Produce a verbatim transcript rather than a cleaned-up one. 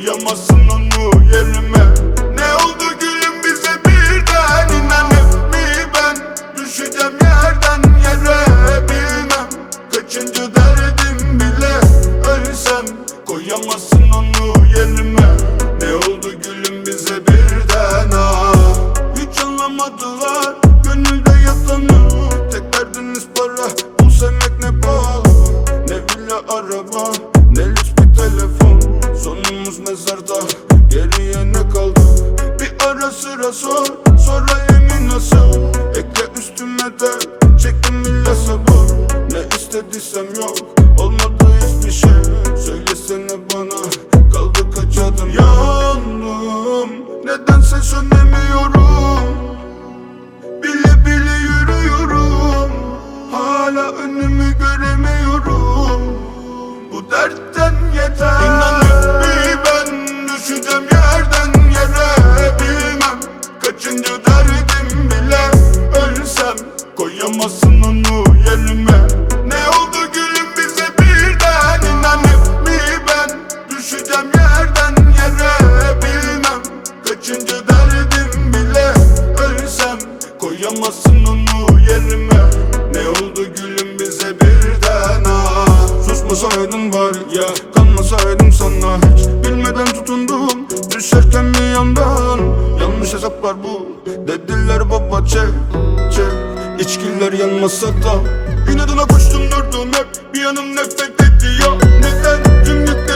koyamazsın onu yerime. Ne oldu gülüm bize birden, inanıp mi ben düşeceğim yerden yere, bilmem kaçıncı derdim bile. Ölsem koyamazsın onu yerime. Ne oldu gülüm bize birden, ah. Hiç anlamadılar gönülde yatanı. Tek derdiniz para, bu sevmek ne pahalı. Ne villa araba, ne lüks bir telefon. Sonumuz mezarda, geriye ne kaldı? Bir ara sıra sor, sorayım nasıl. Ekle üstüme de, çektim illa sabır. Ne istediysem yok, olmadı hiçbir şey. Söylesene bana, kaldı kaç adım? Yandım, nedense sönemiyorum. Bile bile yürüyorum, hala önümü göremiyorum. Bu dertten yeter. İnanıp bir ben düşeceğim yerden yere, bilmem kaçıncı derdim bile. Ölsem koyamazsın onu yerime. Ne oldu gülüm bize birden, inanıp mi ben düşeceğim yerden yere, bilmem kaçıncı derdim bile. Ölsem koyamazsın onu yerime. Ne oldu gülüm bize birden, ah. Susmasaydın var ya, kanmasaydım sana hiç. Bilmeden tutundum, düşerken bir yandan. Yanlış hesaplar bu, dediler baba çek çek. İçkiler yanmasa da inadına koştum durdum hep. Bir yanım nefret ediyor, neden tüm yük